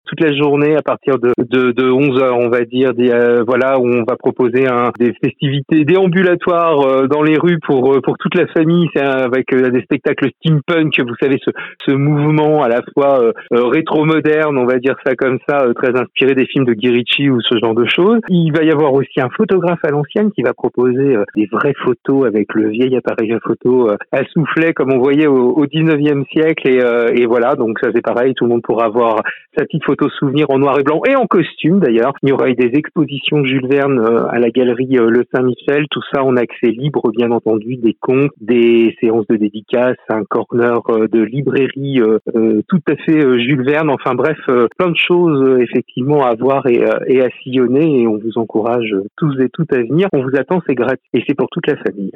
toute la journée à partir de 11h, on va dire, où on va proposer des festivités déambulatoires dans les rues pour toute la famille, c'est avec des spectacles steampunk, vous savez, ce mouvement à la fois rétro-moderne, on va dire ça comme ça, très inspiré des films de Guy Ritchie ou ce genre de choses. Il va y avoir aussi un photographe à l'ancienne qui va proposer des vraies photos avec le vieil appareil photo à soufflet comme on voyait au 19e siècle et voilà, donc ça c'est pareil, tout le monde pourra avoir sa petite photo souvenir en noir et blanc et en costume d'ailleurs. Il y aura eu des expositions Jules Verne à la galerie Le Saint-Michel, tout ça en accès libre bien entendu, des contes, des séances de dédicaces, un corner de librairie tout à fait Jules Verne, enfin bref, plein de choses effectivement à voir et à sillonner et on vous encourage tous et toutes à venir. On vous attend, c'est gratuit et c'est pour toute la famille.